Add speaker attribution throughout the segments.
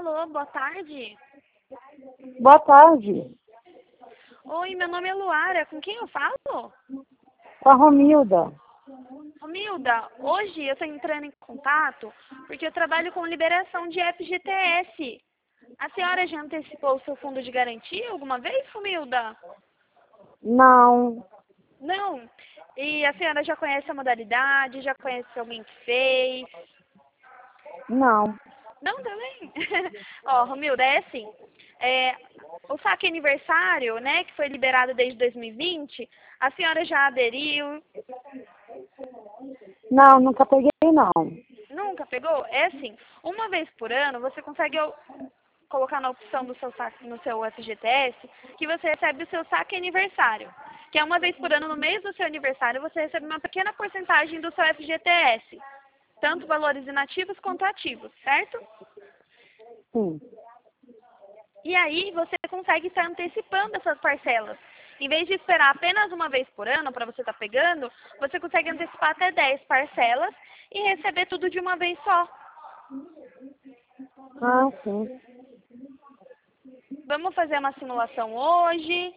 Speaker 1: Alô, boa tarde.
Speaker 2: Boa tarde.
Speaker 1: Oi, meu nome é Luara. Com quem eu falo?
Speaker 2: Com a Romilda.
Speaker 1: Romilda, hoje eu estou entrando em contato porque eu trabalho com liberação de FGTS. A senhora já antecipou o seu fundo de garantia alguma vez, Romilda?
Speaker 2: Não,
Speaker 1: Não. E a senhora já conhece a modalidade? Já conhece alguém que fez?
Speaker 2: não.
Speaker 1: Não, também? Ó, Romilda, é assim. O saque aniversário, né, que foi liberado desde 2020, a senhora já aderiu?
Speaker 2: Não, nunca peguei, não.
Speaker 1: Nunca pegou? É assim, uma vez por ano você consegue colocar na opção do seu saque, no seu FGTS, que você recebe o seu saque aniversário. Que é uma vez por ano, no mês do seu aniversário, você recebe uma pequena porcentagem do seu FGTS. Tanto valores inativos quanto ativos, certo?
Speaker 2: Sim.
Speaker 1: E aí você consegue estar antecipando essas parcelas. Em vez de esperar apenas uma vez por ano para você estar pegando, você consegue antecipar até 10 parcelas e receber tudo de uma vez só.
Speaker 2: Ah, sim.
Speaker 1: Vamos fazer uma simulação hoje?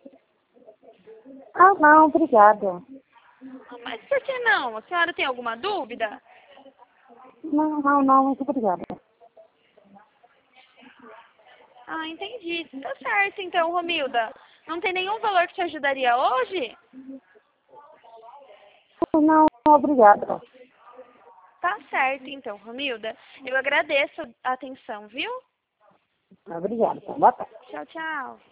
Speaker 2: Ah, não, obrigada.
Speaker 1: Mas por que não? A senhora tem alguma dúvida?
Speaker 2: Não, muito obrigada.
Speaker 1: Ah, entendi. Tá certo então, Romilda. Não tem nenhum valor que te ajudaria hoje?
Speaker 2: Não, obrigada.
Speaker 1: Tá certo então, Romilda. Eu agradeço a atenção, viu?
Speaker 2: Obrigada. Boa tarde.
Speaker 1: Tchau, tchau.